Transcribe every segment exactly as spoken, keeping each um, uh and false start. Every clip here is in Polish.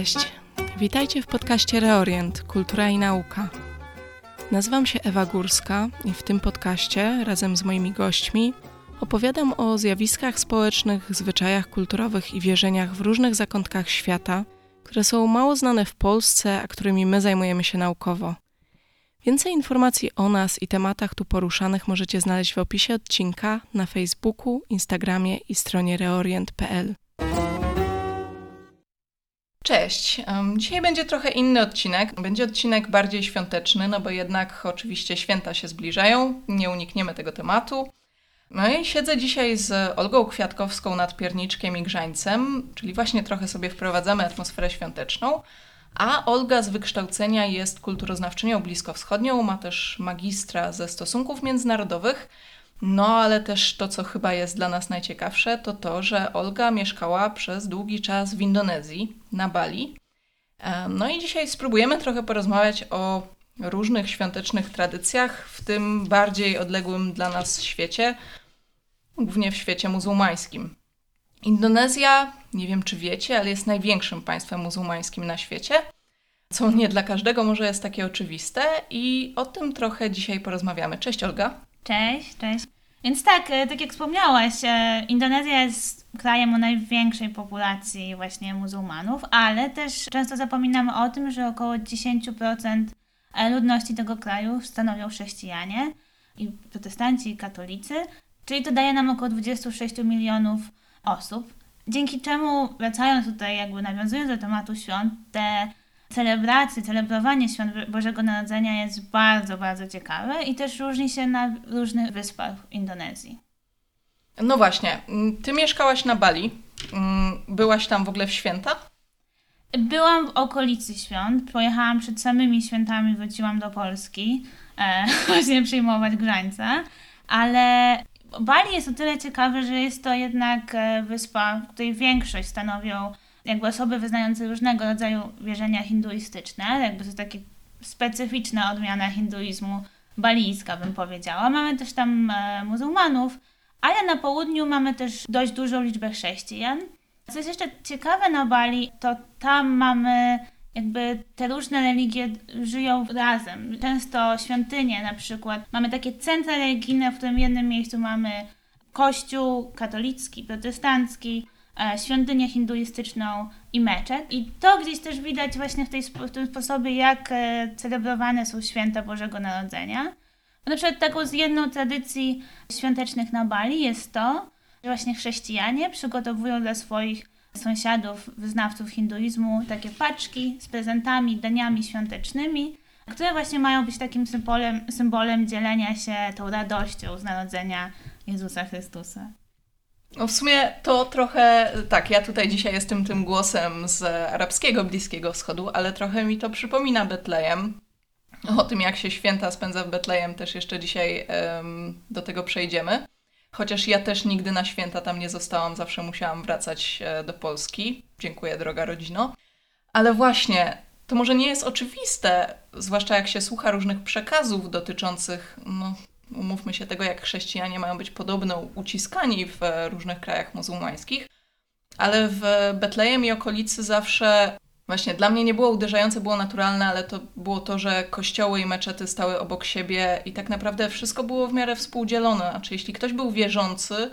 Cześć, witajcie w podcaście Reorient – Kultura i Nauka. Nazywam się Ewa Górska i w tym podcaście razem z moimi gośćmi opowiadam o zjawiskach społecznych, zwyczajach kulturowych i wierzeniach w różnych zakątkach świata, które są mało znane w Polsce, a którymi my zajmujemy się naukowo. Więcej informacji o nas i tematach tu poruszanych możecie znaleźć w opisie odcinka na Facebooku, Instagramie i stronie reorient kropka p l. Cześć. Dzisiaj będzie trochę inny odcinek. Będzie odcinek bardziej świąteczny, no bo jednak oczywiście święta się zbliżają, nie unikniemy tego tematu. No i siedzę dzisiaj z Olgą Kwiatkowską nad pierniczkiem i grzańcem, czyli właśnie trochę sobie wprowadzamy atmosferę świąteczną. A Olga z wykształcenia jest kulturoznawczynią bliskowschodnią, ma też magistra ze stosunków międzynarodowych. No ale też to, co chyba jest dla nas najciekawsze, to to, że Olga mieszkała przez długi czas w Indonezji, na Bali. No i dzisiaj spróbujemy trochę porozmawiać o różnych świątecznych tradycjach w tym bardziej odległym dla nas świecie, głównie w świecie muzułmańskim. Indonezja, nie wiem czy wiecie, ale jest największym państwem muzułmańskim na świecie, co nie dla każdego może jest takie oczywiste i o tym trochę dzisiaj porozmawiamy. Cześć Olga. Cześć, cześć. Więc tak, tak jak wspomniałaś, Indonezja jest krajem o największej populacji właśnie muzułmanów, ale też często zapominamy o tym, że około dziesięć procent ludności tego kraju stanowią chrześcijanie i protestanci i katolicy, czyli to daje nam około dwadzieścia sześć milionów osób. Dzięki czemu, wracając tutaj, jakby nawiązując do tematu świąt, te celebracje, celebrowanie świąt Bożego Narodzenia jest bardzo, bardzo ciekawe i też różni się na różnych wyspach w Indonezji. No właśnie, ty mieszkałaś na Bali, byłaś tam w ogóle w święta? Byłam w okolicy świąt, pojechałam przed samymi świętami, wróciłam do Polski, e, właśnie przyjmować grzańca, ale Bali jest o tyle ciekawe, że jest to jednak wyspa, w której większość stanowią jakby osoby wyznające różnego rodzaju wierzenia hinduistyczne, jakby to takie specyficzna odmiana hinduizmu balijska, bym powiedziała. Mamy też tam e, muzułmanów, ale na południu mamy też dość dużą liczbę chrześcijan. Co jest jeszcze ciekawe na Bali, to tam mamy jakby te różne religie żyją razem. Często świątynie na przykład. Mamy takie centra religijne, w którym w jednym miejscu mamy kościół katolicki, protestancki, świątynię hinduistyczną i meczet. I to gdzieś też widać właśnie w, tej, w tym sposobie, jak celebrowane są święta Bożego Narodzenia. Na przykład taką z jedną tradycji świątecznych na Bali jest to, że właśnie chrześcijanie przygotowują dla swoich sąsiadów, wyznawców hinduizmu takie paczki z prezentami, daniami świątecznymi, które właśnie mają być takim symbolem, symbolem dzielenia się tą radością z narodzenia Jezusa Chrystusa. No w sumie to trochę, tak, ja tutaj dzisiaj jestem tym głosem z arabskiego Bliskiego Wschodu, ale trochę mi to przypomina Betlejem. O tym, jak się święta spędza w Betlejem, też jeszcze dzisiaj um, do tego przejdziemy. Chociaż ja też nigdy na święta tam nie zostałam, zawsze musiałam wracać do Polski. Dziękuję, droga rodzino. Ale właśnie, to może nie jest oczywiste, zwłaszcza jak się słucha różnych przekazów dotyczących, no, umówmy się, tego, jak chrześcijanie mają być podobno uciskani w różnych krajach muzułmańskich, ale w Betlejem i okolicy zawsze, właśnie dla mnie nie było uderzające, było naturalne, ale to było to, że kościoły i meczety stały obok siebie i tak naprawdę wszystko było w miarę współdzielone. Znaczy, jeśli ktoś był wierzący,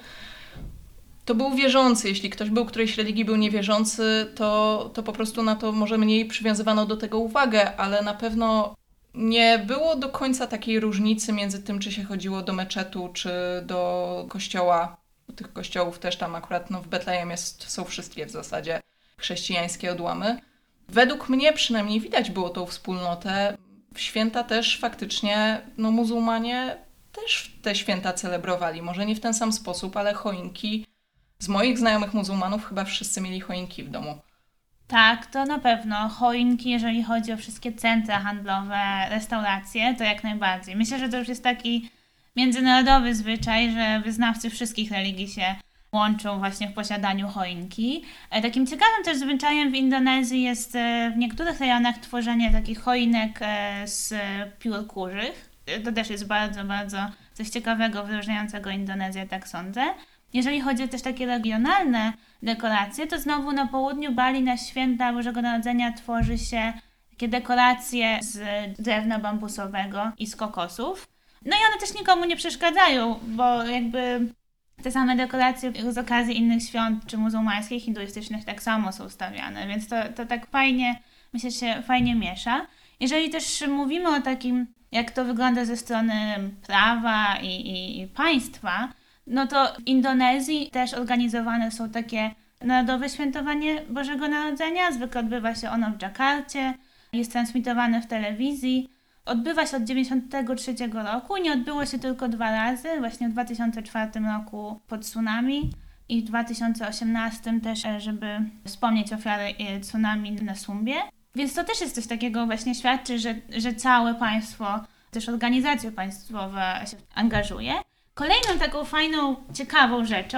to był wierzący. Jeśli ktoś był którejś religii był niewierzący, to, to po prostu na to może mniej przywiązywano do tego uwagę, ale na pewno nie było do końca takiej różnicy między tym, czy się chodziło do meczetu, czy do kościoła. Tych kościołów też tam akurat no, w Betlejem jest, są wszystkie w zasadzie chrześcijańskie odłamy. Według mnie przynajmniej widać było tą wspólnotę. W święta też faktycznie no, muzułmanie też te święta celebrowali. Może nie w ten sam sposób, ale choinki. Z moich znajomych muzułmanów chyba wszyscy mieli choinki w domu. Tak, to na pewno. Choinki, jeżeli chodzi o wszystkie centra handlowe, restauracje, to jak najbardziej. Myślę, że to już jest taki międzynarodowy zwyczaj, że wyznawcy wszystkich religii się łączą właśnie w posiadaniu choinki. Takim ciekawym też zwyczajem w Indonezji jest w niektórych rejonach tworzenie takich choinek z piór kurzych. To też jest bardzo, bardzo coś ciekawego, wyróżniającego Indonezję, tak sądzę. Jeżeli chodzi o też takie regionalne dekoracje, to znowu na południu Bali na święta Bożego Narodzenia tworzy się takie dekoracje z drewna bambusowego i z kokosów. No i one też nikomu nie przeszkadzają, bo jakby te same dekoracje z okazji innych świąt, czy muzułmańskich, hinduistycznych tak samo są stawiane, więc to, to tak fajnie, myślę, że się fajnie miesza. Jeżeli też mówimy o takim, jak to wygląda ze strony prawa i, i, i państwa, no to w Indonezji też organizowane są takie narodowe świętowanie Bożego Narodzenia. Zwykle odbywa się ono w Dżakarcie, jest transmitowane w telewizji. Odbywa się od dziewięćdziesiątego trzeciego roku. Nie odbyło się tylko dwa razy, właśnie w dwa tysiące czwartym roku po tsunami i w dwa tysiące osiemnastym też, żeby wspomnieć ofiary tsunami na Sumbie. Więc to też jest coś takiego, właśnie świadczy, że, że całe państwo, też organizacje państwowe się angażuje. Kolejną taką fajną, ciekawą rzeczą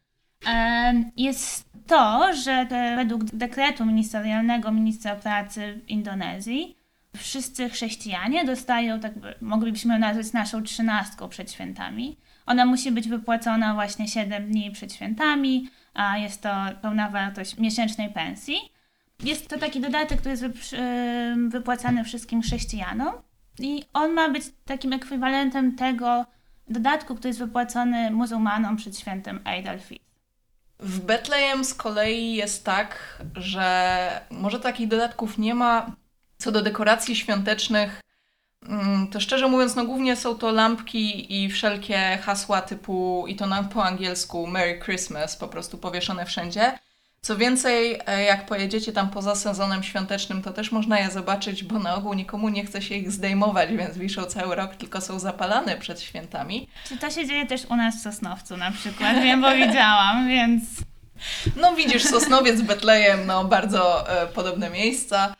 e, jest to, że te, według dekretu ministerialnego ministra pracy w Indonezji wszyscy chrześcijanie dostają, tak by, moglibyśmy ją nazwać naszą trzynastką przed świętami. Ona musi być wypłacona właśnie siedem dni przed świętami, a jest to pełna wartość miesięcznej pensji. Jest to taki dodatek, który jest wypłacany wszystkim chrześcijanom i on ma być takim ekwiwalentem tego dodatku, który jest wypłacony muzułmanom przed świętem Eid al-Fitr. W Betlejem z kolei jest tak, że może takich dodatków nie ma. Co do dekoracji świątecznych, to szczerze mówiąc, no głównie są to lampki i wszelkie hasła typu, i to na, po angielsku, Merry Christmas, po prostu powieszone wszędzie. Co więcej, jak pojedziecie tam poza sezonem świątecznym, to też można je zobaczyć, bo na ogół nikomu nie chce się ich zdejmować, więc wiszą cały rok, tylko są zapalane przed świętami. Czy to się dzieje też u nas w Sosnowcu na przykład? Wiem, bo widziałam, więc... No widzisz, Sosnowiec, Betlejem, no bardzo e, podobne miejsca.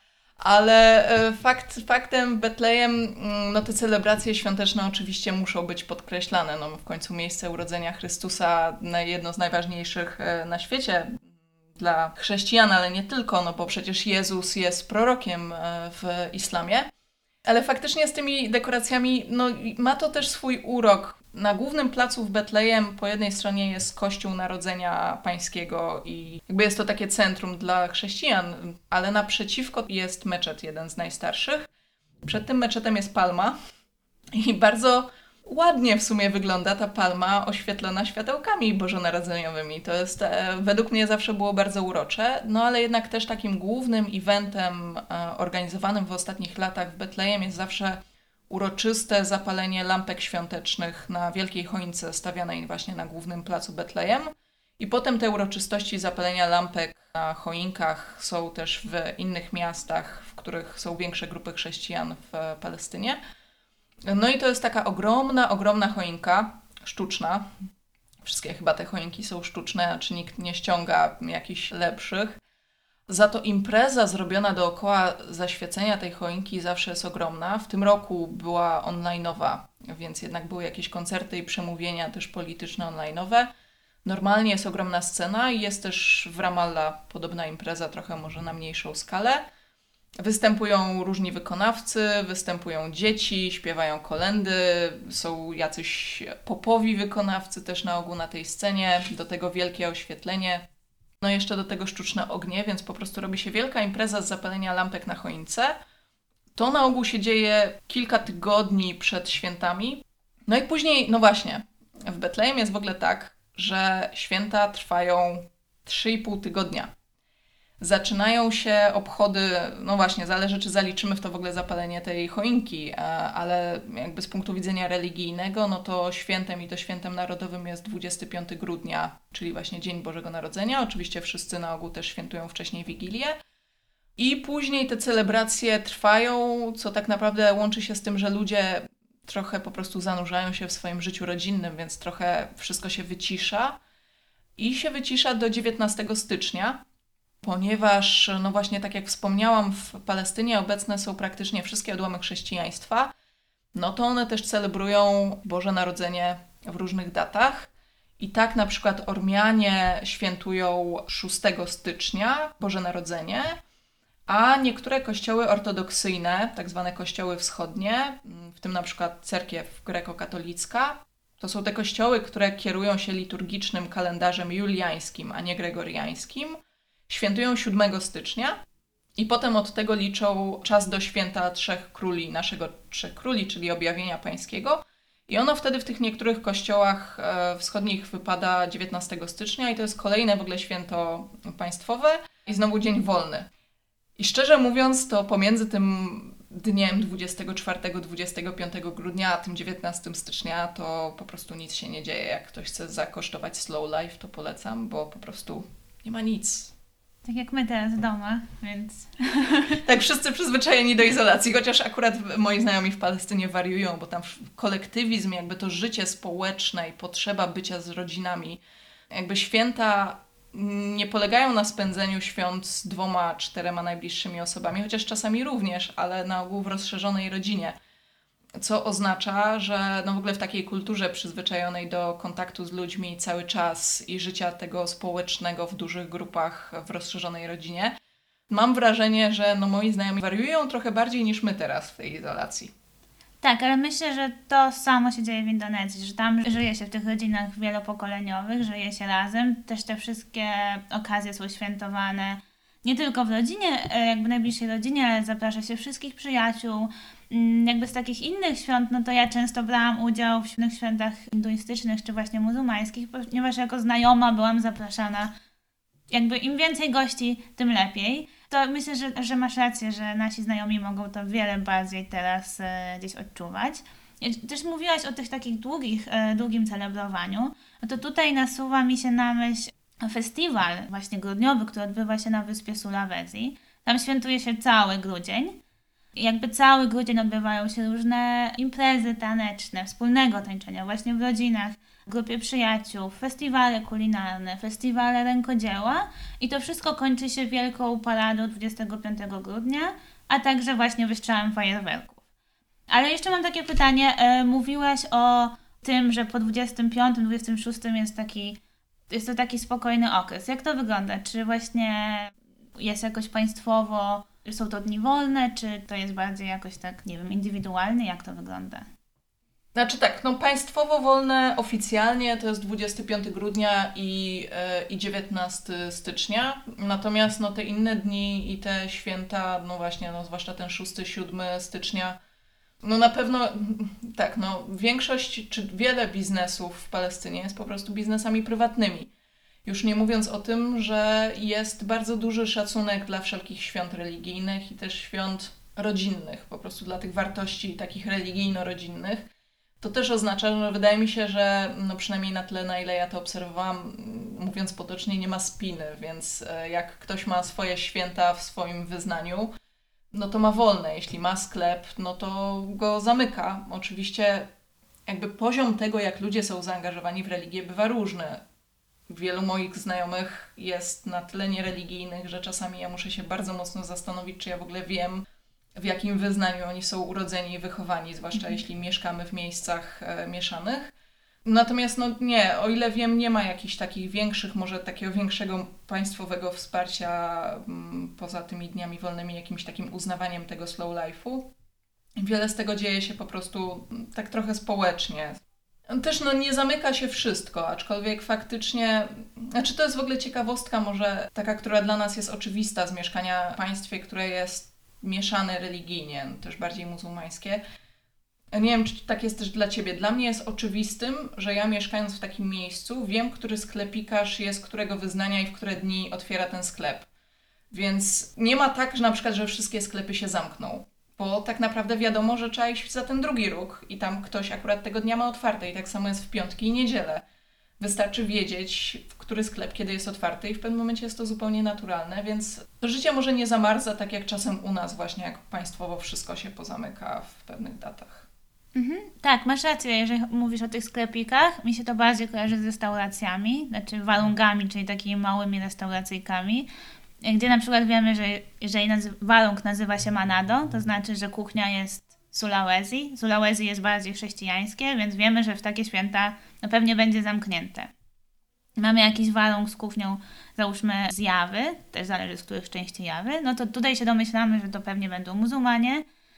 Ale e, fakt, faktem Betlejem, no te celebracje świąteczne oczywiście muszą być podkreślane. No w końcu miejsce urodzenia Chrystusa, jedno z najważniejszych e, na świecie dla chrześcijan, ale nie tylko, no bo przecież Jezus jest prorokiem e, w islamie. Ale faktycznie z tymi dekoracjami, no ma to też swój urok. Na głównym placu w Betlejem po jednej stronie jest Kościół Narodzenia Pańskiego i jakby jest to takie centrum dla chrześcijan, ale naprzeciwko jest meczet, jeden z najstarszych. Przed tym meczetem jest palma i bardzo ładnie w sumie wygląda ta palma oświetlona światełkami bożonarodzeniowymi. To jest, e, według mnie zawsze było bardzo urocze, no ale jednak też takim głównym eventem e, organizowanym w ostatnich latach w Betlejem jest zawsze uroczyste zapalenie lampek świątecznych na wielkiej choince stawianej właśnie na głównym placu Betlejem. I potem te uroczystości zapalenia lampek na choinkach są też w innych miastach, w których są większe grupy chrześcijan w Palestynie. No i to jest taka ogromna, ogromna choinka, sztuczna. Wszystkie chyba te choinki są sztuczne, czy nikt nie ściąga jakichś lepszych. Za to impreza zrobiona dookoła zaświecenia tej choinki zawsze jest ogromna. W tym roku była online'owa, więc jednak były jakieś koncerty i przemówienia też polityczne online'owe. Normalnie jest ogromna scena i jest też w Ramallah podobna impreza, trochę może na mniejszą skalę. Występują różni wykonawcy, występują dzieci, śpiewają kolędy, są jacyś popowi wykonawcy też na ogół na tej scenie, do tego wielkie oświetlenie. No jeszcze do tego sztuczne ognie, więc po prostu robi się wielka impreza z zapalenia lampek na choince. To na ogół się dzieje kilka tygodni przed świętami. No i później, no właśnie, w Betlejem jest w ogóle tak, że święta trwają trzy i pół tygodnia. Zaczynają się obchody, no właśnie, zależy czy zaliczymy w to w ogóle zapalenie tej choinki, ale jakby z punktu widzenia religijnego, no to świętem i to świętem narodowym jest dwudziestego piątego grudnia, czyli właśnie Dzień Bożego Narodzenia. Oczywiście wszyscy na ogół też świętują wcześniej Wigilię. I później te celebracje trwają, co tak naprawdę łączy się z tym, że ludzie trochę po prostu zanurzają się w swoim życiu rodzinnym, więc trochę wszystko się wycisza. I się wycisza do dziewiętnastego stycznia, ponieważ, no właśnie tak jak wspomniałam, w Palestynie obecne są praktycznie wszystkie odłamy chrześcijaństwa, no to one też celebrują Boże Narodzenie w różnych datach. I tak na przykład Ormianie świętują szóstego stycznia Boże Narodzenie, a niektóre kościoły ortodoksyjne, tak zwane kościoły wschodnie, w tym na przykład cerkiew grekokatolicka, To są te kościoły, które kierują się liturgicznym kalendarzem juliańskim, a nie gregoriańskim. Świętują siódmego stycznia i potem od tego liczą czas do święta Trzech Króli, naszego Trzech Króli, czyli Objawienia Pańskiego. I ono wtedy w tych niektórych kościołach e, wschodnich wypada dziewiętnastego stycznia i to jest kolejne w ogóle święto państwowe i znowu dzień wolny. I szczerze mówiąc, to pomiędzy tym dniem dwudziestego czwartego do dwudziestego piątego grudnia a tym dziewiętnastego stycznia to po prostu nic się nie dzieje. Jak ktoś chce zakosztować slow life, to polecam, bo po prostu nie ma nic. Tak jak my teraz w domach, więc... Tak, wszyscy przyzwyczajeni do izolacji, chociaż akurat moi znajomi w Palestynie wariują, bo tam kolektywizm, jakby to życie społeczne i potrzeba bycia z rodzinami, jakby święta nie polegają na spędzeniu świąt z dwoma, czterema najbliższymi osobami, chociaż czasami również, ale na ogół w rozszerzonej rodzinie. Co oznacza, że no w ogóle w takiej kulturze przyzwyczajonej do kontaktu z ludźmi cały czas i życia tego społecznego w dużych grupach w rozszerzonej rodzinie, mam wrażenie, że no moi znajomi wariują trochę bardziej niż my teraz w tej izolacji. Tak, ale myślę, że to samo się dzieje w Indonezji, że tam żyje się w tych rodzinach wielopokoleniowych, żyje się razem, też te wszystkie okazje są świętowane nie tylko w rodzinie, jakby najbliższej rodzinie, ale zaprasza się wszystkich przyjaciół. Jakby z takich innych świąt, no to ja często brałam udział w innych świętach hinduistycznych czy właśnie muzułmańskich, ponieważ jako znajoma byłam zapraszana. Jakby im więcej gości, tym lepiej. To myślę, że, że masz rację, że nasi znajomi mogą to wiele bardziej teraz e, gdzieś odczuwać. Też mówiłaś o tych takich długich, e, długim celebrowaniu. No to tutaj nasuwa mi się na myśl festiwal właśnie grudniowy, który odbywa się na wyspie Sulawesi. Tam świętuje się cały grudzień. I jakby cały grudzień odbywają się różne imprezy taneczne, wspólnego tańczenia właśnie w rodzinach, w grupie przyjaciół, festiwale kulinarne, festiwale rękodzieła i to wszystko kończy się wielką paradą dwudziestego piątego grudnia, a także właśnie wystrzałem fajerwerków. Ale jeszcze mam takie pytanie, e, mówiłaś o tym, że po dwudziestym piątym, dwudziestym szóstym jest taki, jest to taki spokojny okres. Jak to wygląda? Czy właśnie jest jakoś państwowo, są to dni wolne, czy to jest bardziej jakoś tak, nie wiem, indywidualnie? Jak to wygląda? Znaczy tak, no państwowo wolne oficjalnie to jest dwudziestego piątego grudnia i, yy, i dziewiętnastego stycznia, natomiast no te inne dni i te święta, no właśnie, no zwłaszcza ten szósty, siódmy stycznia, no na pewno tak, no większość czy wiele biznesów w Palestynie jest po prostu biznesami prywatnymi. Już nie mówiąc o tym, że jest bardzo duży szacunek dla wszelkich świąt religijnych i też świąt rodzinnych, po prostu dla tych wartości takich religijno-rodzinnych. To też oznacza, że wydaje mi się, że no przynajmniej na tyle, na ile ja to obserwowałam, mówiąc potocznie, nie ma spiny, więc jak ktoś ma swoje święta w swoim wyznaniu, no to ma wolne. Jeśli ma sklep, no to go zamyka. Oczywiście jakby poziom tego, jak ludzie są zaangażowani w religię, bywa różny. Wielu moich znajomych jest na tyle niereligijnych, że czasami ja muszę się bardzo mocno zastanowić, czy ja w ogóle wiem, w jakim wyznaniu oni są urodzeni i wychowani, zwłaszcza mm. jeśli mieszkamy w miejscach e, mieszanych. Natomiast no nie, o ile wiem, nie ma jakichś takich większych, może takiego większego państwowego wsparcia m, poza tymi dniami wolnymi, jakimś takim uznawaniem tego slow life'u. Wiele z tego dzieje się po prostu tak trochę społecznie. Też no nie zamyka się wszystko, aczkolwiek faktycznie, znaczy to jest w ogóle ciekawostka może taka, która dla nas jest oczywista z mieszkania w państwie, które jest mieszane religijnie, też bardziej muzułmańskie. Nie wiem, czy tak jest też dla Ciebie. Dla mnie jest oczywistym, że ja mieszkając w takim miejscu wiem, który sklepikarz jest którego wyznania i w które dni otwiera ten sklep. Więc nie ma tak, że na przykład, że wszystkie sklepy się zamkną. Bo tak naprawdę wiadomo, że trzeba iść za ten drugi róg i tam ktoś akurat tego dnia ma otwarte i tak samo jest w piątki i niedzielę. Wystarczy wiedzieć, w który sklep kiedy jest otwarty i w pewnym momencie jest to zupełnie naturalne, więc to życie może nie zamarza tak jak czasem u nas właśnie, jak państwowo wszystko się pozamyka w pewnych datach. Mhm. Tak, masz rację, jeżeli mówisz o tych sklepikach, mi się to bardziej kojarzy z restauracjami, znaczy walungami, czyli takimi małymi restauracyjkami, gdzie na przykład wiemy, że jeżeli nazy- walung nazywa się Manado, to znaczy, że kuchnia jest Sulawesi. Sulawesi jest bardziej chrześcijańskie, więc wiemy, że w takie święta no pewnie będzie zamknięte. Mamy jakiś walung z kuchnią, załóżmy z Jawy, też zależy z których części Jawy, no to tutaj się domyślamy, że to pewnie będą muzułmanie,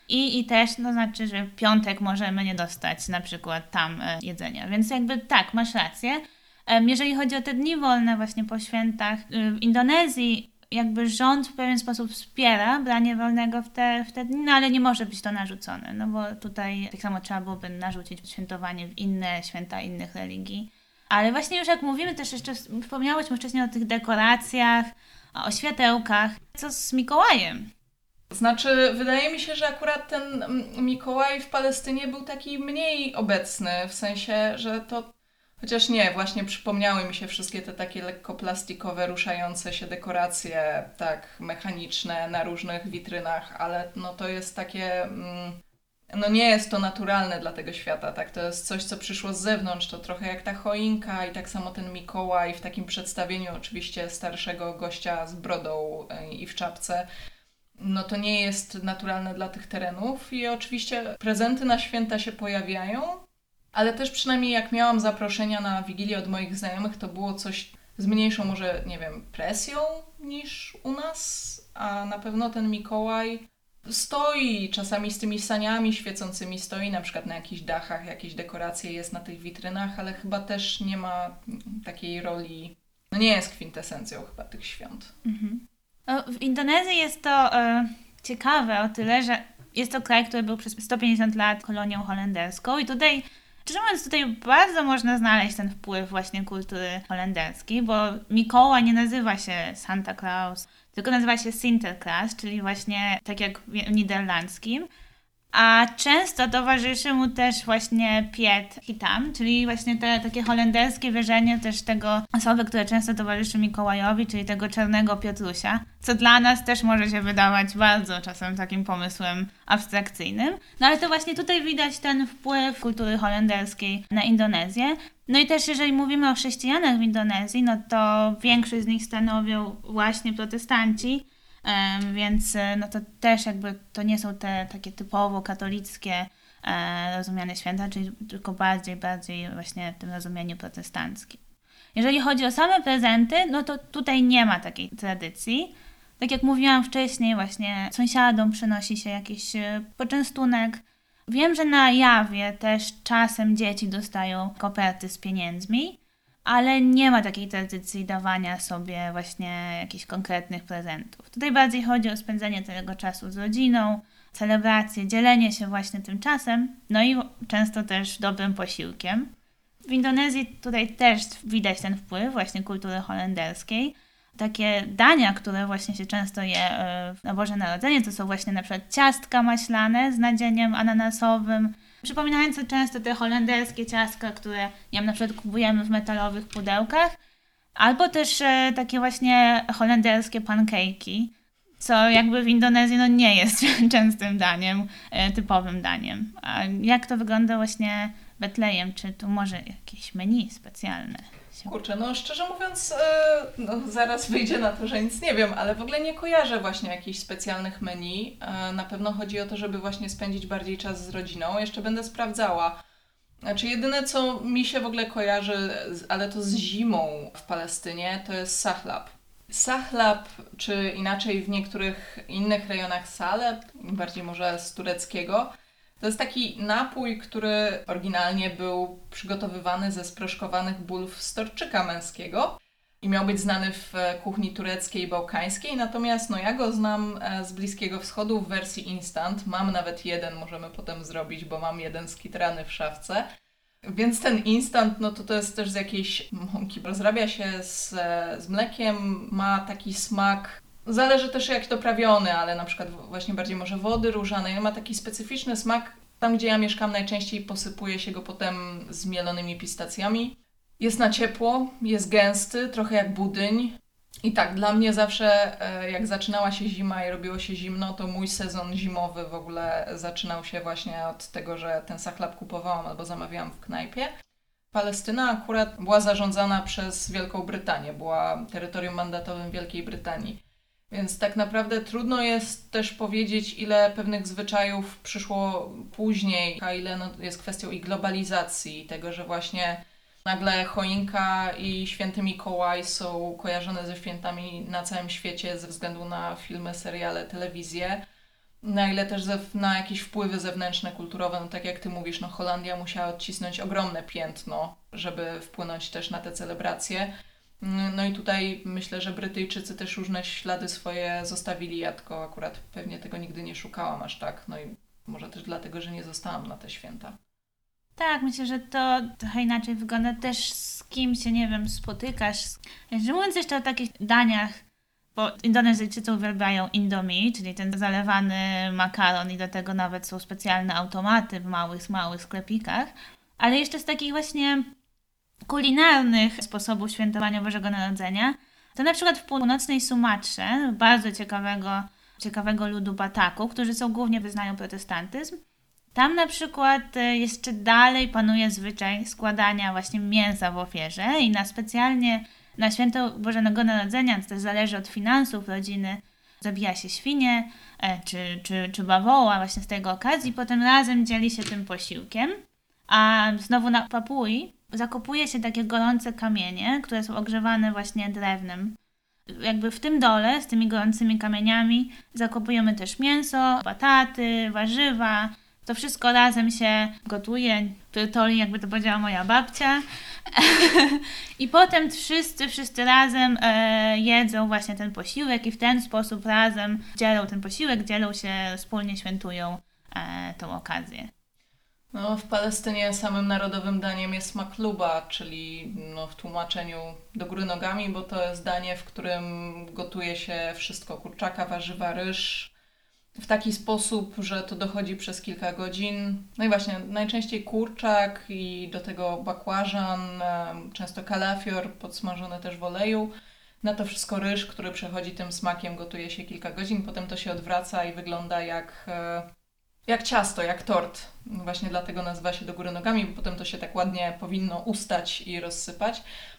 I, I też, no znaczy, że w piątek możemy nie dostać na przykład tam e, jedzenia. Więc jakby tak, masz rację. Em, jeżeli chodzi o te dni wolne właśnie po świętach, y, w Indonezji jakby rząd w pewien sposób wspiera branie wolnego w te, w te dni, no ale nie może być to narzucone, no bo tutaj tak samo trzeba byłoby narzucić świętowanie w inne święta innych religii. Ale właśnie już jak mówimy, też jeszcze wspomniałyśmy wcześniej o tych dekoracjach, o światełkach. Co z Mikołajem? Znaczy, wydaje mi się, że akurat ten Mikołaj w Palestynie był taki mniej obecny, w sensie, że to, chociaż nie, właśnie przypomniały mi się wszystkie te takie lekko plastikowe, ruszające się dekoracje, tak mechaniczne na różnych witrynach, ale no to jest takie, mm, no nie jest to naturalne dla tego świata, tak, to jest coś, co przyszło z zewnątrz, to trochę jak ta choinka i tak samo ten Mikołaj w takim przedstawieniu oczywiście starszego gościa z brodą y, i w czapce. No to nie jest naturalne dla tych terenów i oczywiście prezenty na święta się pojawiają, ale też przynajmniej jak miałam zaproszenia na Wigilię od moich znajomych, to było coś z mniejszą może, nie wiem, presją niż u nas, a na pewno ten Mikołaj stoi czasami z tymi saniami świecącymi, stoi na przykład na jakichś dachach, jakieś dekoracje jest na tych witrynach, ale chyba też nie ma takiej roli, no nie jest kwintesencją chyba tych świąt. Mhm. No, w Indonezji jest to e, ciekawe o tyle, że jest to kraj, który był przez sto pięćdziesiąt lat kolonią holenderską i tutaj, szczerze mówiąc, tutaj bardzo można znaleźć ten wpływ właśnie kultury holenderskiej, bo Mikołaj nie nazywa się Santa Claus, tylko nazywa się Sinterklaas, czyli właśnie tak jak w niderlandzkim. A często towarzyszy mu też właśnie Piet Hitam, czyli właśnie te takie holenderskie wierzenie też tego osoby, które często towarzyszy Mikołajowi, czyli tego czarnego Piotrusia, co dla nas też może się wydawać bardzo czasem takim pomysłem abstrakcyjnym. No ale to właśnie tutaj widać ten wpływ kultury holenderskiej na Indonezję. No i też jeżeli mówimy o chrześcijanach w Indonezji, no to większość z nich stanowią właśnie protestanci, Um, więc no to też jakby to nie są te takie typowo katolickie e, rozumiane święta, czyli tylko bardziej, bardziej właśnie w tym rozumieniu protestanckim. Jeżeli chodzi o same prezenty, no to tutaj nie ma takiej tradycji. Tak jak mówiłam wcześniej, właśnie sąsiadom przynosi się jakiś poczęstunek. Wiem, że na jawie też czasem dzieci dostają koperty z pieniędzmi, ale nie ma takiej tradycji dawania sobie właśnie jakichś konkretnych prezentów. Tutaj bardziej chodzi o spędzenie tego czasu z rodziną, celebrację, dzielenie się właśnie tym czasem, no i często też dobrym posiłkiem. W Indonezji tutaj też widać ten wpływ właśnie kultury holenderskiej. Takie dania, które właśnie się często je na Boże Narodzenie, to są właśnie na przykład ciastka maślane z nadzieniem ananasowym, przypominające często te holenderskie ciastka, które nie wiem, na przykład kupujemy w metalowych pudełkach, albo też e, takie właśnie holenderskie pancake'i, co jakby w Indonezji no, nie jest częstym daniem, e, typowym daniem. A jak to wygląda właśnie w Betlejem? Czy tu może jakieś menu specjalne? Kurczę, no szczerze mówiąc, yy, no zaraz wyjdzie na to, że nic nie wiem, ale w ogóle nie kojarzę właśnie jakichś specjalnych menu. Yy, na pewno chodzi o to, żeby właśnie spędzić bardziej czas z rodziną. Jeszcze będę sprawdzała. Znaczy jedyne, co mi się w ogóle kojarzy, ale to z zimą w Palestynie, to jest sahlab. Sahlab, czy inaczej w niektórych innych rejonach saleb, bardziej może z tureckiego, to jest taki napój, który oryginalnie był przygotowywany ze sproszkowanych bulw storczyka męskiego i miał być znany w kuchni tureckiej i bałkańskiej, natomiast no, ja go znam z Bliskiego Wschodu w wersji instant. Mam nawet jeden, możemy potem zrobić, bo mam jeden skitrany w szafce. Więc ten instant, no to to jest też z jakiejś mąki. Rozrabia się z, z mlekiem, ma taki smak. Zależy też jak doprawiony, ale na przykład właśnie bardziej może wody różanej. Ma taki specyficzny smak. Tam, gdzie ja mieszkam, najczęściej posypuje się go potem zmielonymi pistacjami. Jest na ciepło, jest gęsty, trochę jak budyń. I tak, dla mnie zawsze jak zaczynała się zima i robiło się zimno, to mój sezon zimowy w ogóle zaczynał się właśnie od tego, że ten sahlab kupowałam albo zamawiałam w knajpie. Palestyna akurat była zarządzana przez Wielką Brytanię, była terytorium mandatowym Wielkiej Brytanii. Więc tak naprawdę trudno jest też powiedzieć, ile pewnych zwyczajów przyszło później, a ile no, jest kwestią i globalizacji, tego, że właśnie nagle choinka i święty Mikołaj są kojarzone ze świętami na całym świecie ze względu na filmy, seriale, telewizję. Na ile też ze, na jakieś wpływy zewnętrzne, kulturowe, no tak jak ty mówisz, no Holandia musiała odcisnąć ogromne piętno, żeby wpłynąć też na te celebracje. No i tutaj myślę, że Brytyjczycy też różne ślady swoje zostawili. Ja tylko akurat pewnie tego nigdy nie szukałam aż tak. No i może też dlatego, że nie zostałam na te święta. Tak, myślę, że to trochę inaczej wygląda też z kim się, nie wiem, spotykasz. Że mówiąc jeszcze o takich daniach, bo Indonezyjczycy uwielbiają indomie, czyli ten zalewany makaron i do tego nawet są specjalne automaty w małych, małych sklepikach. Ale jeszcze z takich właśnie kulinarnych sposobów świętowania Bożego Narodzenia, to na przykład w północnej Sumatrze, bardzo ciekawego, ciekawego ludu Bataku, którzy są głównie wyznają protestantyzm, tam na przykład jeszcze dalej panuje zwyczaj składania właśnie mięsa w ofierze i na specjalnie na święto Bożego Narodzenia, to też zależy od finansów rodziny, zabija się świnię e, czy, czy, czy bawoła właśnie z tego okazji, potem razem dzieli się tym posiłkiem, a znowu na Papui zakopuje się takie gorące kamienie, które są ogrzewane właśnie drewnem. Jakby w tym dole, z tymi gorącymi kamieniami zakopujemy też mięso, bataty, warzywa. To wszystko razem się gotuje, trytoli, jakby to powiedziała moja babcia. I potem wszyscy, wszyscy razem e, jedzą właśnie ten posiłek i w ten sposób razem dzielą ten posiłek, dzielą się, wspólnie świętują e, tą okazję. No, w Palestynie samym narodowym daniem jest makluba, czyli no, w tłumaczeniu do góry nogami, bo to jest danie, w którym gotuje się wszystko, kurczaka, warzywa, ryż, w taki sposób, że to dochodzi przez kilka godzin. No i właśnie, najczęściej kurczak i do tego bakłażan, często kalafior podsmażony też w oleju. Na to wszystko ryż, który przechodzi tym smakiem, gotuje się kilka godzin, potem to się odwraca i wygląda jak, jak ciasto, jak tort. Właśnie dlatego nazywa się do góry nogami, bo potem to się tak ładnie powinno ustać i rozsypać.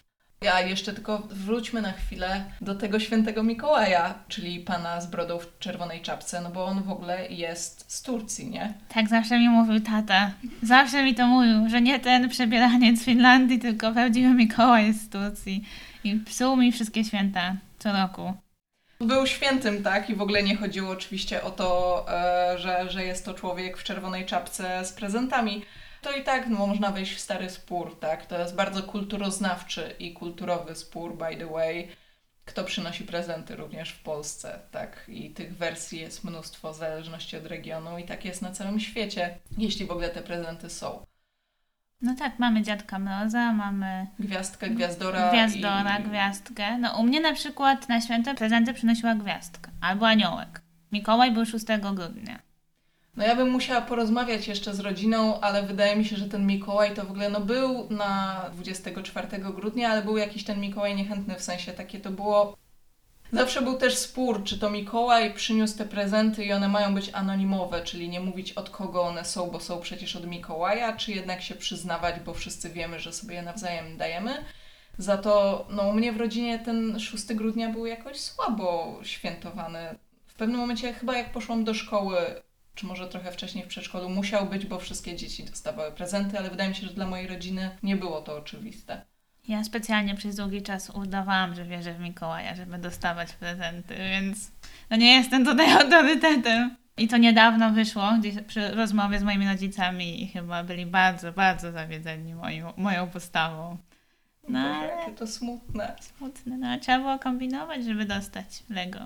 A jeszcze tylko wróćmy na chwilę do tego świętego Mikołaja, czyli pana z brodą w czerwonej czapce, no bo on w ogóle jest z Turcji, nie? Tak zawsze mi mówił tata. Zawsze mi to mówił, że nie ten przebieraniec z Finlandii, tylko prawdziwy Mikołaj jest z Turcji. I psuł mi wszystkie święta co roku. Był świętym, tak? I w ogóle nie chodziło oczywiście o to, e, że, że jest to człowiek w czerwonej czapce z prezentami. To i tak no, można wejść w stary spór, tak? To jest bardzo kulturoznawczy i kulturowy spór, by the way. Kto przynosi prezenty również w Polsce, tak? I tych wersji jest mnóstwo w zależności od regionu i tak jest na całym świecie, jeśli w ogóle te prezenty są. No tak, mamy Dziadka Mroza, mamy Gwiazdkę, Gwiazdora. Gwiazdora, i... Gwiazdkę. No u mnie na przykład na święta prezenty przynosiła Gwiazdka albo Aniołek. Mikołaj był szóstego grudnia. No ja bym musiała porozmawiać jeszcze z rodziną, ale wydaje mi się, że ten Mikołaj to w ogóle no był na dwudziestego czwartego grudnia, ale był jakiś ten Mikołaj niechętny, w sensie takie to było... Zawsze był też spór, czy to Mikołaj przyniósł te prezenty i one mają być anonimowe, czyli nie mówić od kogo one są, bo są przecież od Mikołaja, czy jednak się przyznawać, bo wszyscy wiemy, że sobie je nawzajem dajemy. Za to no, u mnie w rodzinie ten szóstego grudnia był jakoś słabo świętowany. W pewnym momencie chyba jak poszłam do szkoły, czy może trochę wcześniej w przedszkolu, musiał być, bo wszystkie dzieci dostawały prezenty, ale wydaje mi się, że dla mojej rodziny nie było to oczywiste. Ja specjalnie przez długi czas udawałam, że wierzę w Mikołaja, żeby dostawać prezenty, więc no nie jestem tutaj autorytetem. I to niedawno wyszło, gdzieś przy rozmowie z moimi rodzicami i chyba byli bardzo, bardzo zawiedzeni moją, moją postawą. No Boże, ale... jakie to smutne. Smutne, no trzeba było kombinować, żeby dostać Lego.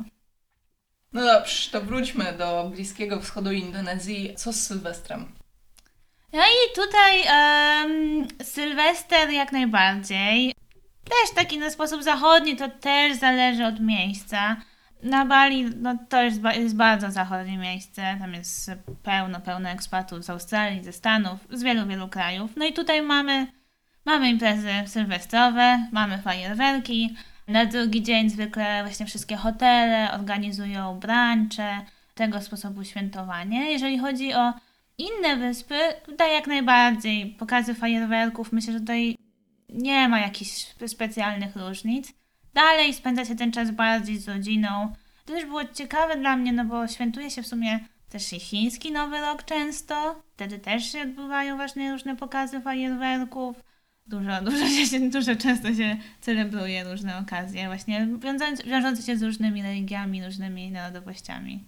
No dobrze, to wróćmy do Bliskiego Wschodu i Indonezji. Co z Sylwestrem? No i tutaj um, Sylwester jak najbardziej. Też taki na sposób zachodni, to też zależy od miejsca. Na Bali no, to jest, jest bardzo zachodnie miejsce. Tam jest pełno, pełno ekspatów z Australii, ze Stanów, z wielu, wielu krajów. No i tutaj mamy, mamy imprezy sylwestrowe, mamy fajerwerki. Na drugi dzień zwykle właśnie wszystkie hotele organizują brunche, tego sposobu świętowanie. Jeżeli chodzi o inne wyspy, tutaj jak najbardziej pokazy fajerwerków, myślę, że tutaj nie ma jakichś specjalnych różnic. Dalej spędza się ten czas bardziej z rodziną. To też było ciekawe dla mnie, no bo świętuje się w sumie też i chiński Nowy Rok często. Wtedy też się odbywają właśnie różne pokazy fajerwerków. Dużo, dużo, się, dużo często się celebruje różne okazje, właśnie wiążące, wiążące się z różnymi religiami, różnymi narodowościami.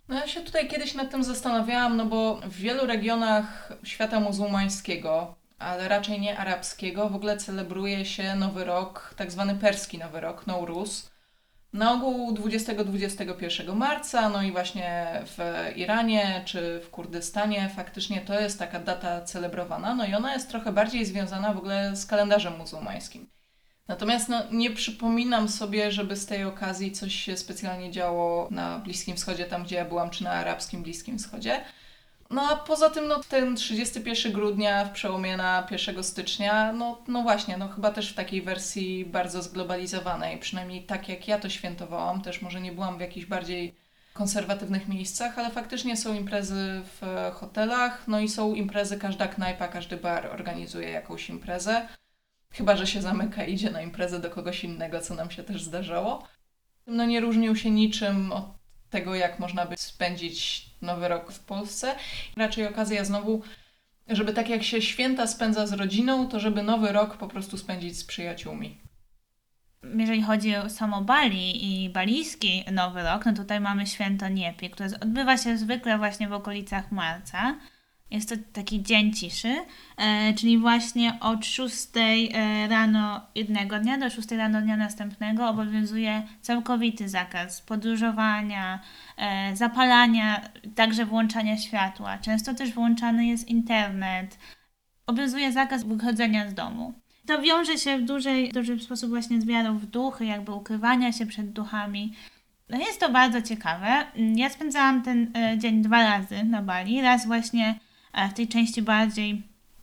No ja się tutaj kiedyś nad tym zastanawiałam, no bo w wielu regionach świata muzułmańskiego, ale raczej nie arabskiego, w ogóle celebruje się Nowy Rok, tak zwany perski Nowy Rok, Nowruz. Na ogół dwudziestego do dwudziestego pierwszego marca, no i właśnie w Iranie czy w Kurdystanie faktycznie to jest taka data celebrowana, no i ona jest trochę bardziej związana w ogóle z kalendarzem muzułmańskim. Natomiast no, nie przypominam sobie, żeby z tej okazji coś się specjalnie działo na Bliskim Wschodzie, tam gdzie ja byłam, czy na arabskim Bliskim Wschodzie. No a poza tym, no ten trzydziestego pierwszego grudnia w przełomie na pierwszego stycznia, no, no właśnie, no chyba też w takiej wersji bardzo zglobalizowanej, przynajmniej tak jak ja to świętowałam, też może nie byłam w jakichś bardziej konserwatywnych miejscach, ale faktycznie są imprezy w hotelach, no i są imprezy, każda knajpa, każdy bar organizuje jakąś imprezę. Chyba że się zamyka i idzie na imprezę do kogoś innego, co nam się też zdarzało. No nie różnił się niczym od tego, jak można by spędzić Nowy Rok w Polsce. Raczej okazja znowu, żeby tak jak się święta spędza z rodziną, to żeby Nowy Rok po prostu spędzić z przyjaciółmi. Jeżeli chodzi o samo Bali i balijski Nowy Rok, no tutaj mamy święto Nyepi, które odbywa się zwykle właśnie w okolicach marca. Jest to taki dzień ciszy, e, czyli właśnie od szóstej rano jednego dnia do szóstej rano dnia następnego obowiązuje całkowity zakaz podróżowania, e, zapalania, także włączania światła. Często też włączany jest internet. Obowiązuje zakaz wychodzenia z domu. To wiąże się w dużej, duży sposób właśnie z wiarą w duchy, jakby ukrywania się przed duchami. No jest to bardzo ciekawe. Ja spędzałam ten e, dzień dwa razy na Bali. Raz właśnie w tej części bardziej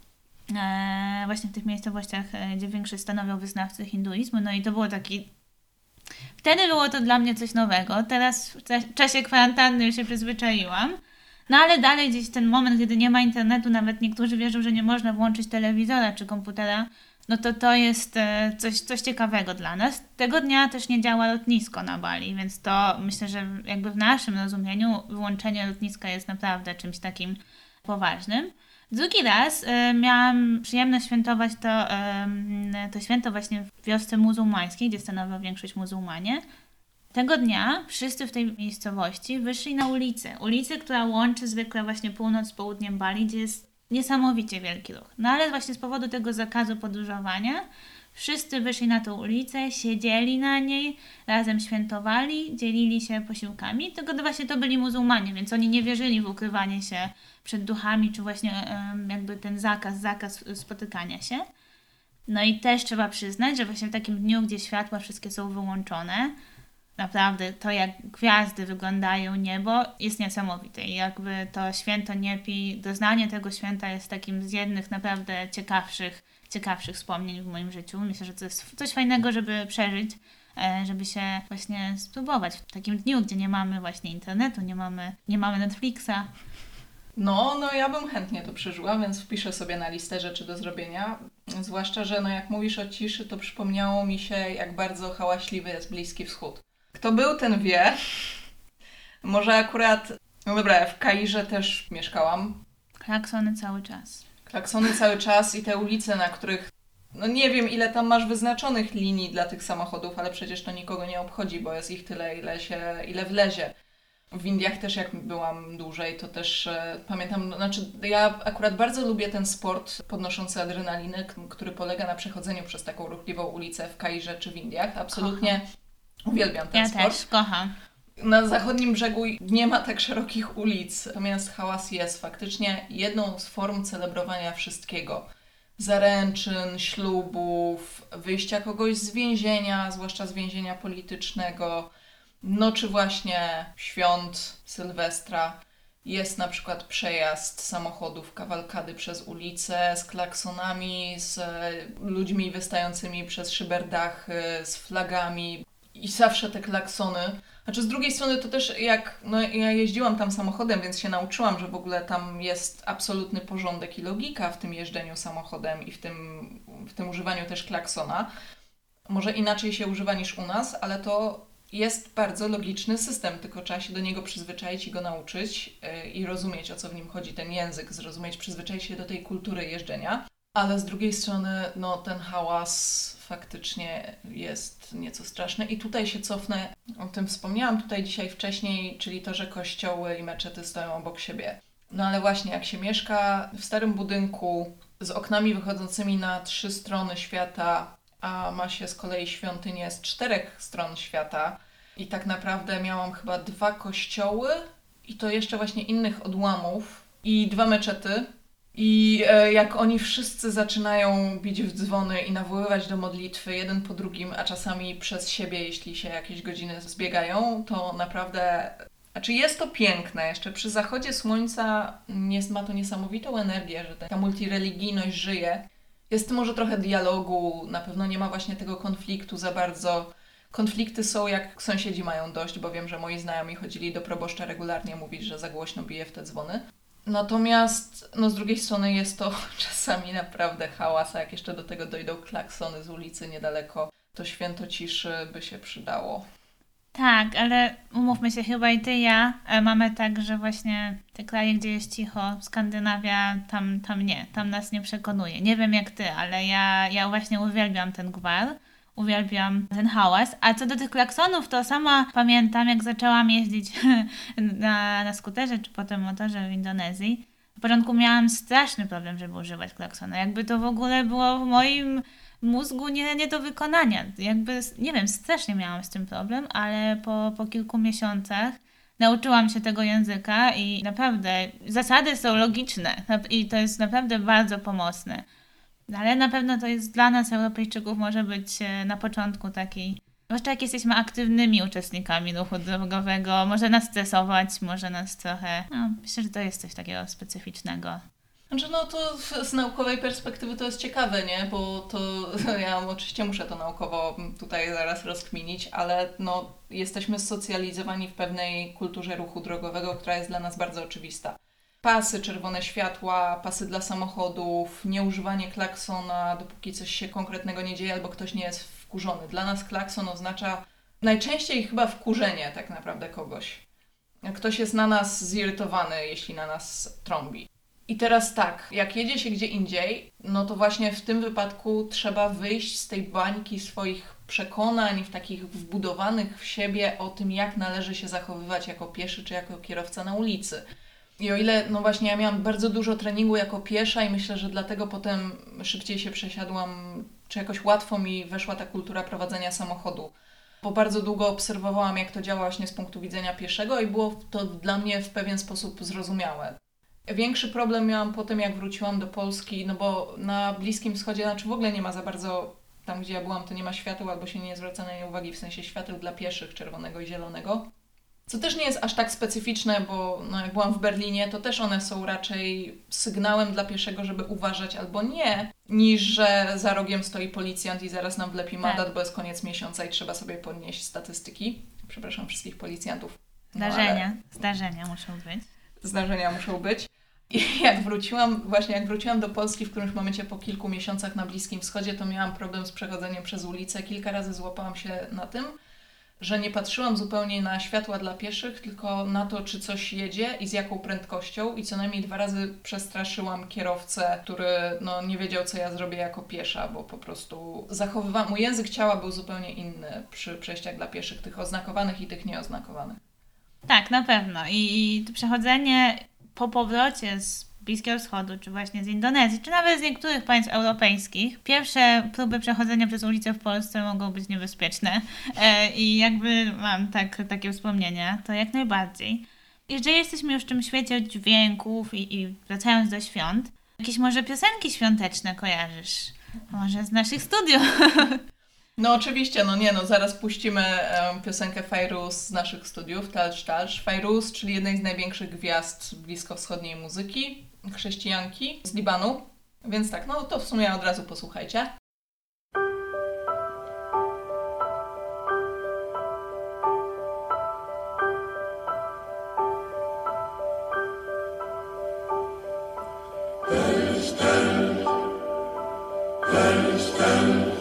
e, właśnie w tych miejscowościach, e, gdzie większość stanowią wyznawcy hinduizmu. No i to było taki... Wtedy było to dla mnie coś nowego. Teraz w ca- czasie kwarantanny już się przyzwyczaiłam. No ale dalej gdzieś ten moment, kiedy nie ma internetu, nawet niektórzy wierzą, że nie można włączyć telewizora czy komputera, no to to jest e, coś, coś ciekawego dla nas. Tego dnia też nie działa lotnisko na Bali, więc to myślę, że jakby w naszym rozumieniu wyłączenie lotniska jest naprawdę czymś takim poważnym. Drugi raz y, miałam przyjemność świętować to, y, to święto właśnie w wiosce muzułmańskiej, gdzie stanowią większość muzułmanie. Tego dnia wszyscy w tej miejscowości wyszli na ulicę. Ulicę, która łączy zwykle właśnie północ z południem Bali, gdzie jest niesamowicie wielki ruch. No ale właśnie z powodu tego zakazu podróżowania wszyscy wyszli na tę ulicę, siedzieli na niej, razem świętowali, dzielili się posiłkami. Tylko to właśnie to byli muzułmanie, więc oni nie wierzyli w ukrywanie się przed duchami, czy właśnie um, jakby ten zakaz, zakaz spotykania się. No i też trzeba przyznać, że właśnie w takim dniu, gdzie światła wszystkie są wyłączone, naprawdę to jak gwiazdy wyglądają niebo jest niesamowite. I jakby to święto Nyepi, doznanie tego święta jest takim z jednych naprawdę ciekawszych, ciekawszych wspomnień w moim życiu. Myślę, że to jest coś fajnego, żeby przeżyć, żeby się właśnie spróbować w takim dniu, gdzie nie mamy właśnie internetu, nie mamy, nie mamy Netflixa. No, no ja bym chętnie to przeżyła, więc wpiszę sobie na listę rzeczy do zrobienia. Zwłaszcza, że no jak mówisz o ciszy, to przypomniało mi się, jak bardzo hałaśliwy jest Bliski Wschód. Kto był, ten wie. Może akurat, no dobra, ja w Kairze też mieszkałam. Klaksony cały czas. Klaksony cały czas i te ulice, na których, no nie wiem ile tam masz wyznaczonych linii dla tych samochodów, ale przecież to nikogo nie obchodzi, bo jest ich tyle, ile się, ile wlezie. W Indiach też jak byłam dłużej, to też e, pamiętam, znaczy ja akurat bardzo lubię ten sport podnoszący adrenalinę, k- który polega na przechodzeniu przez taką ruchliwą ulicę w Kairze czy w Indiach. Absolutnie kocham. Uwielbiam ten ja sport. Ja też, kocham. Na zachodnim brzegu nie ma tak szerokich ulic, natomiast hałas jest faktycznie jedną z form celebrowania wszystkiego. Zaręczyn, ślubów, wyjścia kogoś z więzienia, zwłaszcza z więzienia politycznego, no czy właśnie świąt Sylwestra. Jest na przykład przejazd samochodów, kawalkady przez ulicę z klaksonami, z ludźmi wystającymi przez szyberdachy, z flagami i zawsze te klaksony. Znaczy z drugiej strony to też jak, no ja jeździłam tam samochodem, więc się nauczyłam, że w ogóle tam jest absolutny porządek i logika w tym jeżdżeniu samochodem i w tym, w tym używaniu też klaksona. Może inaczej się używa niż u nas, ale to jest bardzo logiczny system, tylko trzeba się do niego przyzwyczaić i go nauczyć yy, i rozumieć, o co w nim chodzi, ten język, zrozumieć, przyzwyczaić się do tej kultury jeżdżenia. Ale z drugiej strony, no ten hałas faktycznie jest nieco straszny. I tutaj się cofnę, o tym wspomniałam tutaj dzisiaj wcześniej, czyli to, że kościoły i meczety stoją obok siebie. No ale właśnie, jak się mieszka w starym budynku z oknami wychodzącymi na trzy strony świata, a ma się z kolei świątynię z czterech stron świata i tak naprawdę miałam chyba dwa kościoły i to jeszcze właśnie innych odłamów i dwa meczety. I e, jak oni wszyscy zaczynają bić w dzwony i nawoływać do modlitwy jeden po drugim, a czasami przez siebie, jeśli się jakieś godziny zbiegają, to naprawdę... Znaczy jest to piękne. Jeszcze przy zachodzie słońca jest, ma to niesamowitą energię, że ta multireligijność żyje. Jest może trochę dialogu, na pewno nie ma właśnie tego konfliktu za bardzo. Konflikty są, jak sąsiedzi mają dość, bo wiem, że moi znajomi chodzili do proboszcza regularnie mówić, że za głośno bije w te dzwony. Natomiast no z drugiej strony jest to czasami naprawdę hałas, a jak jeszcze do tego dojdą klaksony z ulicy niedaleko, to święto ciszy by się przydało. Tak, ale umówmy się, chyba i ty i ja e, mamy tak, że właśnie te kraje, gdzie jest cicho, Skandynawia, tam, tam nie, tam nas nie przekonuje. Nie wiem jak ty, ale ja, ja właśnie uwielbiam ten gwar, uwielbiam ten hałas. A co do tych klaksonów, to sama pamiętam, jak zaczęłam jeździć na, na skuterze czy potem motorze w Indonezji. W początku miałam straszny problem, żeby używać klaksona. Jakby to w ogóle było w moim mózgu nie, nie do wykonania. Jakby, nie wiem, strasznie miałam z tym problem, ale po, po kilku miesiącach nauczyłam się tego języka i naprawdę zasady są logiczne i to jest naprawdę bardzo pomocne. Ale na pewno to jest dla nas, Europejczyków, może być na początku taki, zwłaszcza jak jesteśmy aktywnymi uczestnikami ruchu drogowego, może nas stresować, może nas trochę, no myślę, że to jest coś takiego specyficznego. Znaczy no to z naukowej perspektywy to jest ciekawe, nie? Bo to ja oczywiście muszę to naukowo tutaj zaraz rozkminić, ale no jesteśmy socjalizowani w pewnej kulturze ruchu drogowego, która jest dla nas bardzo oczywista. Pasy, czerwone światła, pasy dla samochodów, nieużywanie klaksona, dopóki coś się konkretnego nie dzieje albo ktoś nie jest wkurzony. Dla nas klakson oznacza najczęściej chyba wkurzenie tak naprawdę kogoś. Ktoś jest na nas zirytowany, jeśli na nas trąbi. I teraz tak, jak jedzie się gdzie indziej, no to właśnie w tym wypadku trzeba wyjść z tej bańki swoich przekonań, w takich wbudowanych w siebie o tym, jak należy się zachowywać jako pieszy czy jako kierowca na ulicy. I o ile, no właśnie, ja miałam bardzo dużo treningu jako piesza i myślę, że dlatego potem szybciej się przesiadłam, czy jakoś łatwo mi weszła ta kultura prowadzenia samochodu. Bo bardzo długo obserwowałam, jak to działa właśnie z punktu widzenia pieszego i było to dla mnie w pewien sposób zrozumiałe. Większy problem miałam po tym, jak wróciłam do Polski, no bo na Bliskim Wschodzie, znaczy w ogóle nie ma za bardzo, tam gdzie ja byłam, to nie ma świateł, albo się nie zwraca na nie uwagi, w sensie świateł dla pieszych, czerwonego i zielonego. Co też nie jest aż tak specyficzne, bo no, jak byłam w Berlinie, to też one są raczej sygnałem dla pieszego, żeby uważać albo nie, niż że za rogiem stoi policjant i zaraz nam wlepi mandat, tak, bo jest koniec miesiąca i trzeba sobie podnieść statystyki. Przepraszam wszystkich policjantów. No, Zdarzenia, ale... zdarzenia muszą być. Zdarzenia muszą być. I jak wróciłam, właśnie jak wróciłam do Polski w którymś momencie po kilku miesiącach na Bliskim Wschodzie, to miałam problem z przechodzeniem przez ulicę. Kilka razy złapałam się na tym, że nie patrzyłam zupełnie na światła dla pieszych, tylko na to, czy coś jedzie i z jaką prędkością. I co najmniej dwa razy przestraszyłam kierowcę, który no, nie wiedział, co ja zrobię jako piesza, bo po prostu zachowywałam... Mój język ciała był zupełnie inny przy przejściach dla pieszych, tych oznakowanych i tych nieoznakowanych. Tak, na pewno. I, i to przechodzenie po powrocie z Bliskiego Wschodu, czy właśnie z Indonezji, czy nawet z niektórych państw europejskich, pierwsze próby przechodzenia przez ulicę w Polsce mogą być niebezpieczne. E, I jakby mam tak, takie wspomnienia, to jak najbardziej. Jeżeli jesteśmy już w tym świecie dźwięków i, i wracając do świąt, jakieś może piosenki świąteczne kojarzysz? Może z naszych studiów? No oczywiście, no nie no, zaraz puścimy um, piosenkę Fairuz z naszych studiów, Talsz Talsz. Fairuz, czyli jednej z największych gwiazd bliskowschodniej muzyki, chrześcijanki z Libanu. Więc tak, no to w sumie od razu posłuchajcie. Talsz, talsz, talsz, talsz.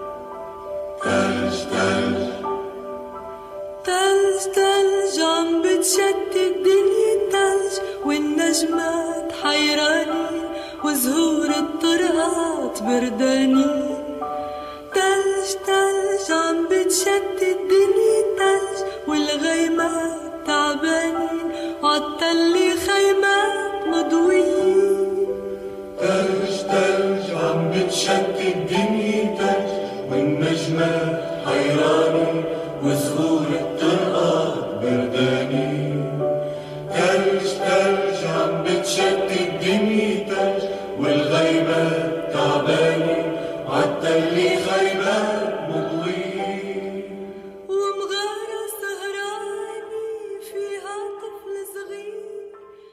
ثلج ثلج ثلج ثلج عم بتشتت الدنيا ثلج والنجمات حيرانين وزهور الطرقات بردانين تلج تلج عم بتشتت دنيا تلج والغيمات تعبانين عالتلي خيمات مضويين تلج تلج عم بتشتت الدنيا تلج والنجمات حيرانين وزهور الطرقات بردانين تلج تلج عم بتشتت الدنيا تلج والغيمات تعبانين عالتلي خيمات مضويين ومغارة سهراني فيها طفل صغير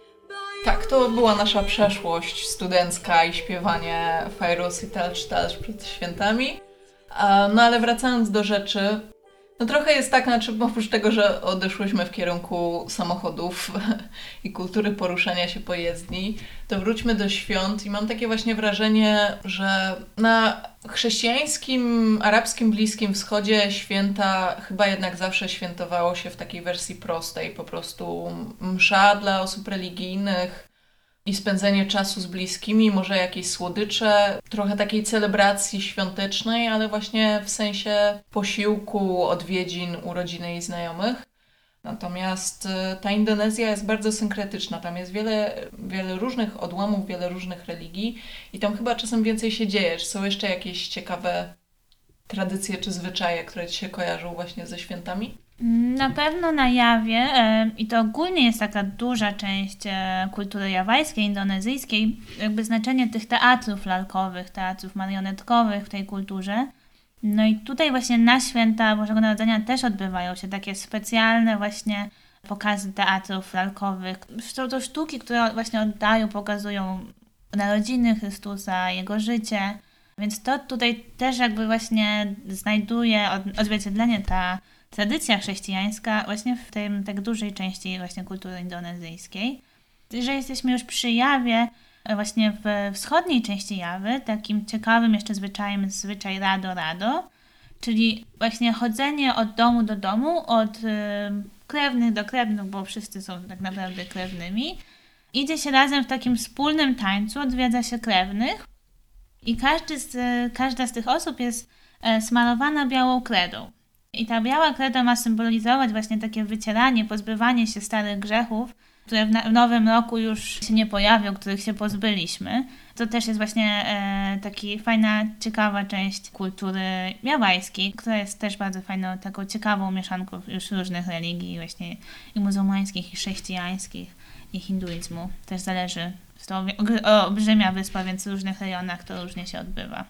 Tak, to była nasza przeszłość studencka i śpiewanie Fajrus i Telcz Telcz przed świętami. A, No ale wracając do rzeczy, no trochę jest tak, znaczy oprócz tego, że odeszłyśmy w kierunku samochodów i kultury poruszania się po jezdni, to wróćmy do świąt i mam takie właśnie wrażenie, że na chrześcijańskim, arabskim Bliskim Wschodzie święta chyba jednak zawsze świętowało się w takiej wersji prostej, po prostu msza dla osób religijnych i spędzenie czasu z bliskimi, może jakieś słodycze, trochę takiej celebracji świątecznej, ale właśnie w sensie posiłku, odwiedzin, urodziny i znajomych. Natomiast y, ta Indonezja jest bardzo synkretyczna, tam jest wiele, wiele różnych odłamów, wiele różnych religii i tam chyba czasem więcej się dzieje. Czy są jeszcze jakieś ciekawe tradycje czy zwyczaje, które Ci się kojarzą właśnie ze świętami? Na pewno na Jawie, e, i to ogólnie jest taka duża część e, kultury jawajskiej, indonezyjskiej, jakby znaczenie tych teatrów lalkowych, teatrów marionetkowych w tej kulturze. No i tutaj właśnie na święta Bożego Narodzenia też odbywają się takie specjalne właśnie pokazy teatrów lalkowych. Są to sztuki, które właśnie oddają, pokazują narodziny Chrystusa, Jego życie. Więc to tutaj też jakby właśnie znajduje od- odzwierciedlenie ta tradycja chrześcijańska właśnie w tej tak dużej części właśnie kultury indonezyjskiej. Że jesteśmy już przy Jawie, właśnie w wschodniej części Jawy, takim ciekawym jeszcze zwyczajem jest zwyczaj rado rado, czyli właśnie chodzenie od domu do domu, od y, krewnych do krewnych, bo wszyscy są tak naprawdę krewnymi. Idzie się razem w takim wspólnym tańcu, odwiedza się krewnych i każdy z, każda z tych osób jest e, smarowana białą kredą. I ta biała kreda ma symbolizować właśnie takie wycieranie, pozbywanie się starych grzechów, które w, na- w nowym roku już się nie pojawią, których się pozbyliśmy. To też jest właśnie e, taki fajna, ciekawa część kultury jawajskiej, która jest też bardzo fajną, taką ciekawą mieszanką już różnych religii, właśnie i muzułmańskich, i chrześcijańskich, i hinduizmu. Też zależy, jest to ogr- olbrzymia wyspa, więc w różnych rejonach to różnie się odbywa.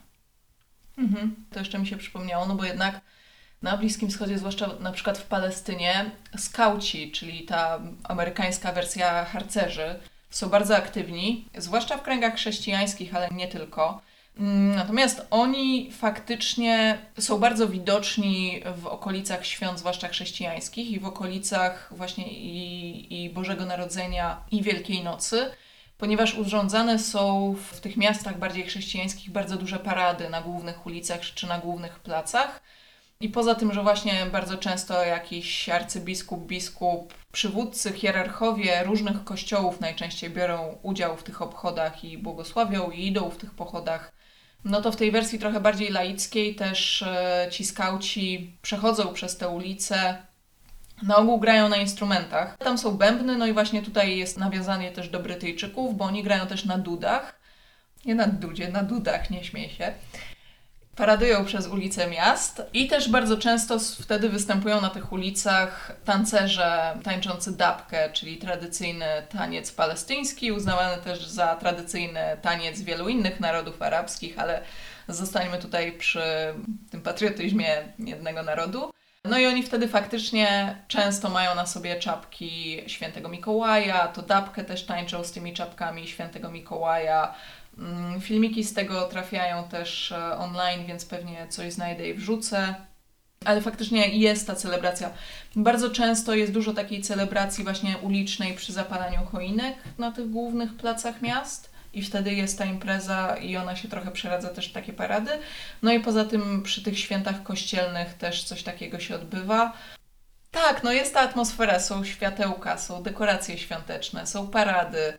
Mhm. To jeszcze mi się przypomniało, no bo jednak na Bliskim Wschodzie, zwłaszcza na przykład w Palestynie, skauci, czyli ta amerykańska wersja harcerzy, są bardzo aktywni, zwłaszcza w kręgach chrześcijańskich, ale nie tylko. Mm, Natomiast oni faktycznie są bardzo widoczni w okolicach świąt, zwłaszcza chrześcijańskich i w okolicach właśnie i, i Bożego Narodzenia i Wielkiej Nocy, ponieważ urządzane są w tych miastach bardziej chrześcijańskich bardzo duże parady na głównych ulicach czy na głównych placach. I poza tym, że właśnie bardzo często jakiś arcybiskup, biskup, przywódcy, hierarchowie różnych kościołów najczęściej biorą udział w tych obchodach i błogosławią i idą w tych pochodach, no to w tej wersji trochę bardziej laickiej też e, ci skauci przechodzą przez te ulice, na ogół grają na instrumentach. Tam są bębny, no i właśnie tutaj jest nawiązanie też do Brytyjczyków, bo oni grają też na dudach. Nie na dudzie, na dudach, nie śmiej się. Paradują przez ulice miast i też bardzo często s- wtedy występują na tych ulicach tancerze tańczący dabkę, czyli tradycyjny taniec palestyński, uznawany też za tradycyjny taniec wielu innych narodów arabskich, ale zostańmy tutaj przy tym patriotyzmie jednego narodu. No i oni wtedy faktycznie często mają na sobie czapki Świętego Mikołaja, to dabkę też tańczą z tymi czapkami Świętego Mikołaja. Mm, Filmiki z tego trafiają też e, online, więc pewnie coś znajdę i wrzucę. Ale faktycznie jest ta celebracja. Bardzo często jest dużo takiej celebracji właśnie ulicznej przy zapalaniu choinek na tych głównych placach miast. I wtedy jest ta impreza i ona się trochę przeradza też w takie parady. No i poza tym przy tych świętach kościelnych też coś takiego się odbywa. Tak, no jest ta atmosfera, są światełka, są dekoracje świąteczne, są parady.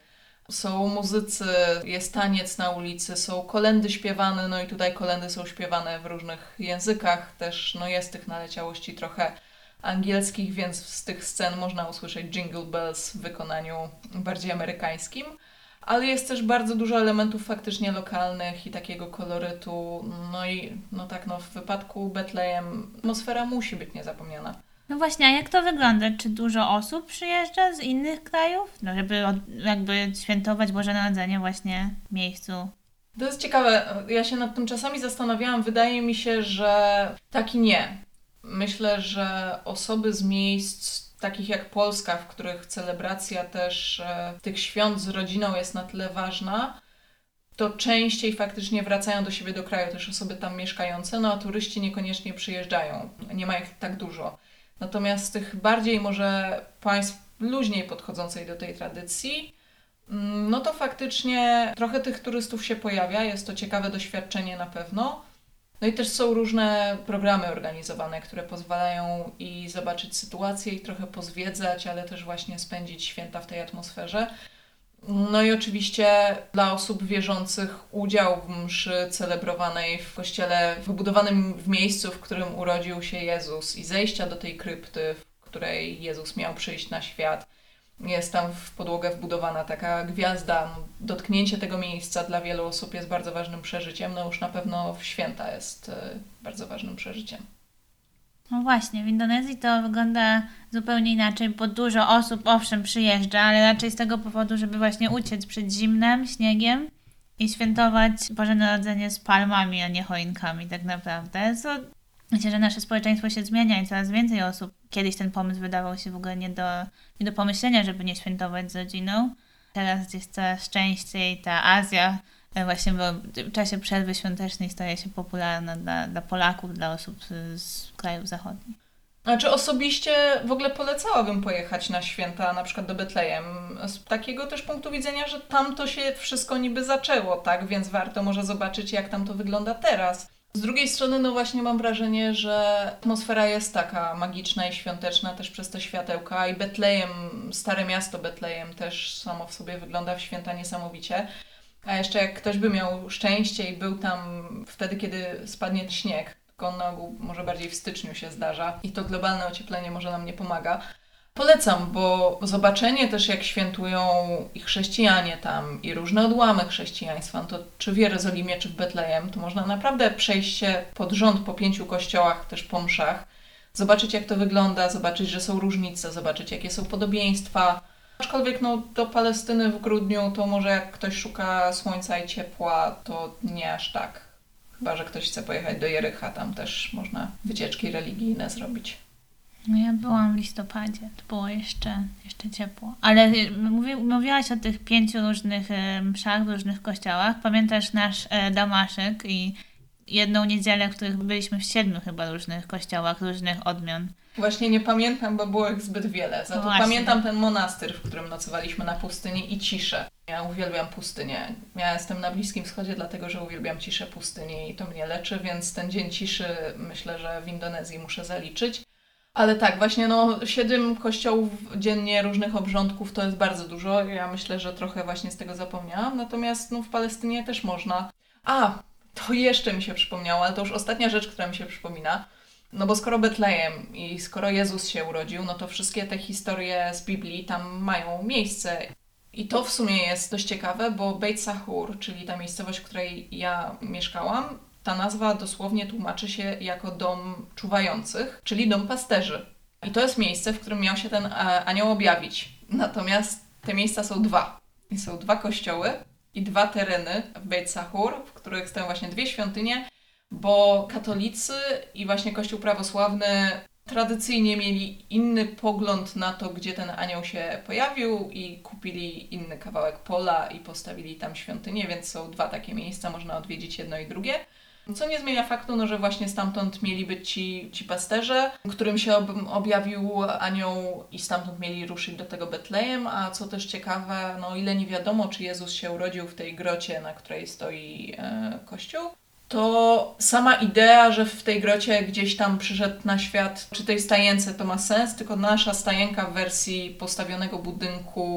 Są muzycy, jest taniec na ulicy, są kolendy śpiewane, no i tutaj kolendy są śpiewane w różnych językach, też no jest tych naleciałości trochę angielskich, więc z tych scen można usłyszeć Jingle Bells w wykonaniu bardziej amerykańskim. Ale jest też bardzo dużo elementów faktycznie lokalnych i takiego kolorytu. No i no tak, no w wypadku Betlejem atmosfera musi być niezapomniana. No właśnie, a jak to wygląda? Czy dużo osób przyjeżdża z innych krajów? No żeby od, jakby świętować Boże Narodzenie właśnie w miejscu. To jest ciekawe. Ja się nad tym czasami zastanawiałam. Wydaje mi się, że tak i nie. Myślę, że osoby z miejsc takich jak Polska, w których celebracja też e, tych świąt z rodziną jest na tyle ważna, to częściej faktycznie wracają do siebie do kraju też osoby tam mieszkające, no a turyści niekoniecznie przyjeżdżają. Nie ma ich tak dużo. Natomiast z tych bardziej może państw luźniej podchodzącej do tej tradycji, no to faktycznie trochę tych turystów się pojawia, jest to ciekawe doświadczenie na pewno. No i też są różne programy organizowane, które pozwalają i zobaczyć sytuację i trochę pozwiedzać, ale też właśnie spędzić święta w tej atmosferze. No i oczywiście dla osób wierzących udział w mszy celebrowanej w kościele wybudowanym w miejscu, w którym urodził się Jezus i zejścia do tej krypty, w której Jezus miał przyjść na świat. Jest tam w podłogę wbudowana taka gwiazda. No, dotknięcie tego miejsca dla wielu osób jest bardzo ważnym przeżyciem. No już na pewno w święta jest y, bardzo ważnym przeżyciem. No właśnie, w Indonezji to wygląda zupełnie inaczej, bo dużo osób owszem przyjeżdża, ale raczej z tego powodu, żeby właśnie uciec przed zimnem, śniegiem i świętować Boże Narodzenie z palmami, a nie choinkami tak naprawdę. Co myślę, że nasze społeczeństwo się zmienia i coraz więcej osób. Kiedyś ten pomysł wydawał się w ogóle nie do, nie do pomyślenia, żeby nie świętować z rodziną. Teraz jest coraz częściej ta Azja właśnie w czasie przerwy świątecznej staje się popularna dla, dla Polaków, dla osób z, z krajów zachodnich. Znaczy osobiście w ogóle polecałabym pojechać na święta na przykład do Betlejem z takiego też punktu widzenia, że tam to się wszystko niby zaczęło, tak? Więc warto może zobaczyć jak tam to wygląda teraz. Z drugiej strony no właśnie mam wrażenie, że atmosfera jest taka magiczna i świąteczna też przez te światełka i Betlejem, stare miasto Betlejem też samo w sobie wygląda w święta niesamowicie. A jeszcze jak ktoś by miał szczęście i był tam wtedy, kiedy spadnie śnieg, tylko on na ogół może bardziej w styczniu się zdarza i to globalne ocieplenie może nam nie pomaga. Polecam, bo zobaczenie też jak świętują i chrześcijanie tam i różne odłamy chrześcijaństwa, no to czy w Jerozolimie, czy w Betlejem, to można naprawdę przejść się pod rząd po pięciu kościołach, też po mszach, zobaczyć jak to wygląda, zobaczyć, że są różnice, zobaczyć jakie są podobieństwa. Aczkolwiek no, do Palestyny w grudniu to może jak ktoś szuka słońca i ciepła, to nie aż tak. Chyba że ktoś chce pojechać do Jericha, tam też można wycieczki religijne zrobić. No ja byłam w listopadzie, to było jeszcze, jeszcze ciepło. Ale mówi, mówiłaś o tych pięciu różnych e, mszach w różnych kościołach. Pamiętasz nasz e, Damaszek i jedną niedzielę, w których byliśmy w siedmiu chyba różnych kościołach, różnych odmian. Właśnie nie pamiętam, bo było ich zbyt wiele. Za to Właśnie. pamiętam ten monastyr, w którym nocowaliśmy na pustyni i ciszę. Ja uwielbiam pustynię. Ja jestem na Bliskim Wschodzie, dlatego że uwielbiam ciszę pustyni i to mnie leczy, więc ten dzień ciszy myślę, że w Indonezji muszę zaliczyć. Ale tak, właśnie no siedem kościołów dziennie różnych obrządków to jest bardzo dużo. Ja myślę, że trochę właśnie z tego zapomniałam. Natomiast no, w Palestynie też można. A, to jeszcze mi się przypomniało, ale to już ostatnia rzecz, która mi się przypomina. No bo skoro Betlejem i skoro Jezus się urodził, no to wszystkie te historie z Biblii tam mają miejsce. I to w sumie jest dość ciekawe, bo Beit Sahur, czyli ta miejscowość, w której ja mieszkałam, ta nazwa dosłownie tłumaczy się jako dom czuwających, czyli dom pasterzy. I to jest miejsce, w którym miał się ten anioł objawić. Natomiast te miejsca są dwa. I są dwa kościoły i dwa tereny w Beit Sahur, w których stoją właśnie dwie świątynie, bo katolicy i właśnie Kościół prawosławny tradycyjnie mieli inny pogląd na to, gdzie ten anioł się pojawił i kupili inny kawałek pola i postawili tam świątynię, więc są dwa takie miejsca, można odwiedzić jedno i drugie. Co nie zmienia faktu, no, że właśnie stamtąd mieli być ci, ci pasterze, którym się ob, objawił anioł i stamtąd mieli ruszyć do tego Betlejem, a co też ciekawe, no ile nie wiadomo, czy Jezus się urodził w tej grocie, na której stoi e, kościół, to sama idea, że w tej grocie gdzieś tam przyszedł na świat, czy tej stajence to ma sens, tylko nasza stajenka w wersji postawionego budynku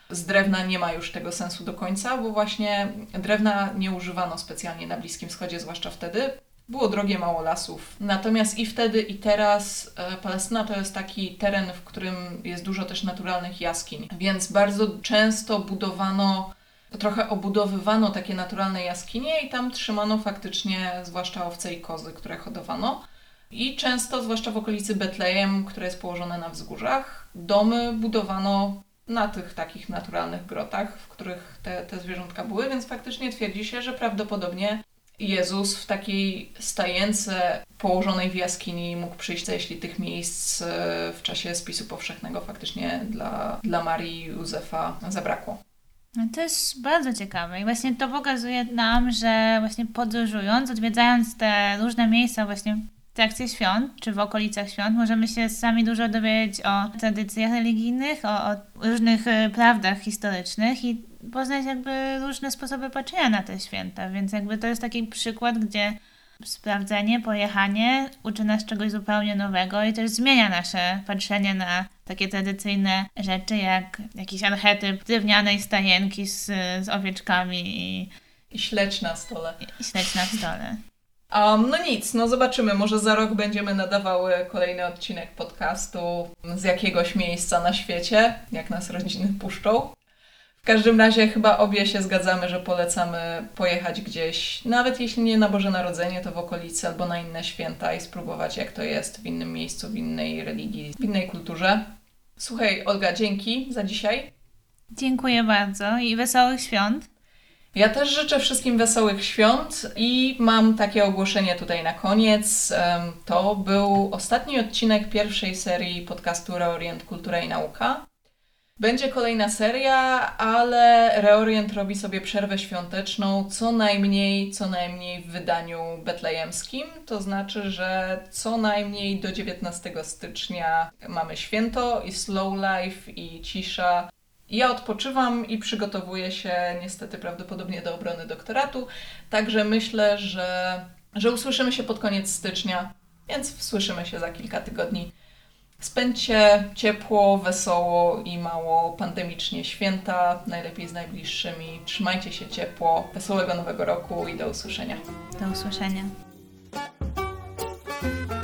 z drewna nie ma już tego sensu do końca, bo właśnie drewna nie używano specjalnie na Bliskim Wschodzie, zwłaszcza wtedy. Było drogie, mało lasów. Natomiast i wtedy, i teraz e, Palestyna to jest taki teren, w którym jest dużo też naturalnych jaskiń. Więc bardzo często budowano, trochę obudowywano takie naturalne jaskinie i tam trzymano faktycznie zwłaszcza owce i kozy, które hodowano. I często, zwłaszcza w okolicy Betlejem, które jest położone na wzgórzach, domy budowano na tych takich naturalnych grotach, w których te, te zwierzątka były, więc faktycznie twierdzi się, że prawdopodobnie Jezus w takiej stajence położonej w jaskini mógł przyjść, jeśli tych miejsc w czasie spisu powszechnego faktycznie dla, dla Marii i Józefa zabrakło. No to jest bardzo ciekawe i właśnie to pokazuje nam, że właśnie podróżując, odwiedzając te różne miejsca właśnie w trakcie świąt, czy w okolicach świąt, możemy się sami dużo dowiedzieć o tradycjach religijnych, o, o różnych y, prawdach historycznych i poznać jakby różne sposoby patrzenia na te święta, więc jakby to jest taki przykład, gdzie sprawdzenie, pojechanie uczy nas czegoś zupełnie nowego i też zmienia nasze patrzenie na takie tradycyjne rzeczy, jak jakiś archetyp drewnianej stajenki z, z owieczkami i, I śledź na stole. i śledź na stole. Um, no nic, no zobaczymy. Może za rok będziemy nadawały kolejny odcinek podcastu z jakiegoś miejsca na świecie, jak nas rodziny puszczą. W każdym razie chyba obie się zgadzamy, że polecamy pojechać gdzieś, nawet jeśli nie na Boże Narodzenie, to w okolicy albo na inne święta i spróbować, jak to jest w innym miejscu, w innej religii, w innej kulturze. Słuchaj, Olga, dzięki za dzisiaj. Dziękuję bardzo i wesołych świąt. Ja też życzę wszystkim wesołych świąt i mam takie ogłoszenie tutaj na koniec. To był ostatni odcinek pierwszej serii podcastu Reorient Kultura i Nauka. Będzie kolejna seria, ale Reorient robi sobie przerwę świąteczną co najmniej, co najmniej w wydaniu betlejemskim. To znaczy, że co najmniej do dziewiętnastego stycznia mamy święto i slow life i cisza. Ja odpoczywam i przygotowuję się niestety prawdopodobnie do obrony doktoratu, także myślę, że, że usłyszymy się pod koniec stycznia, więc słyszymy się za kilka tygodni. Spędźcie ciepło, wesoło i mało pandemicznie święta, najlepiej z najbliższymi. Trzymajcie się ciepło, wesołego nowego roku i do usłyszenia. Do usłyszenia.